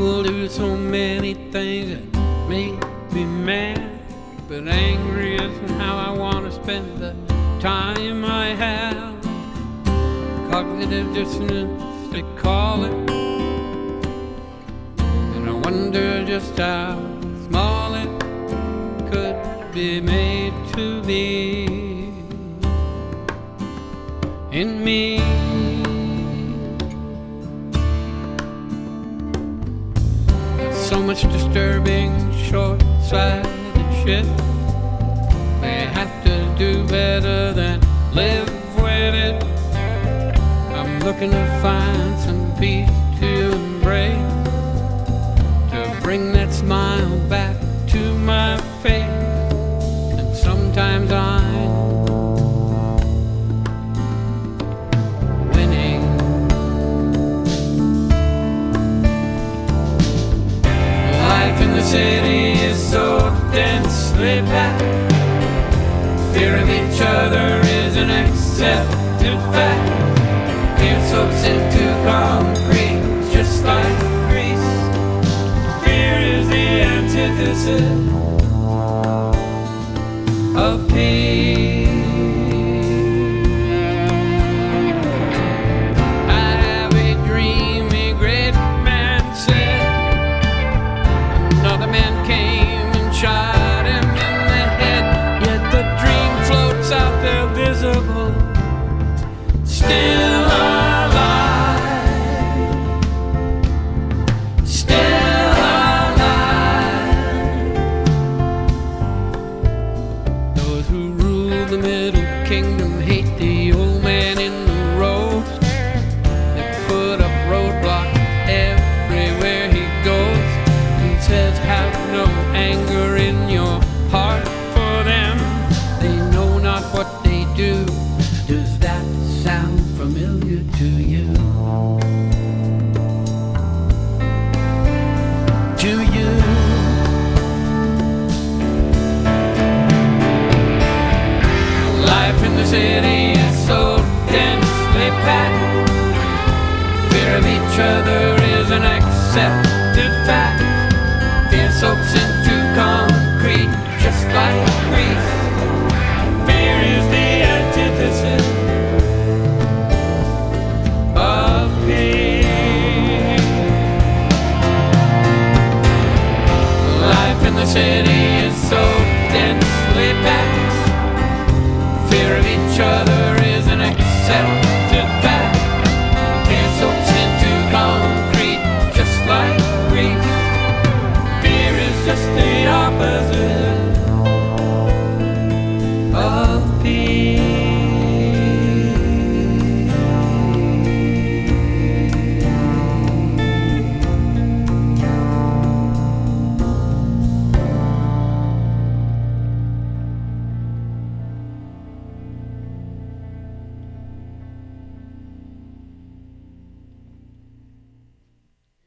People do so many things that make me mad, but angry isn't how I want to spend the time I have. Cognitive dissonance, they call it, and I wonder just how small it could be made to be in me. So much disturbing, short-sighted shit. They have to do better than live with it. I'm looking to find some peace to embrace, to bring that smile back to my face. And sometimes I'm in the city is so densely packed. Fear of each other is an accepted fact. Fear soaks into concrete just like grease. Fear is the antithesis of peace. I have a dream, a great man said. Another man came and shot him in the head, yet the dream floats out there visible, still alive, still alive. Those who rule the middle kingdom hate the old man in the road. They put up roadblocks everywhere he goes. Says have no anger in your heart for them. They know not what they do. Does that sound familiar to you? To you? Life in the city is so densely packed. Fear of each other is an accepted fact. Fear soaks into concrete just like grease. Fear is the antithesis of peace. Life in the city is so densely packed. Fear of each other is an accepted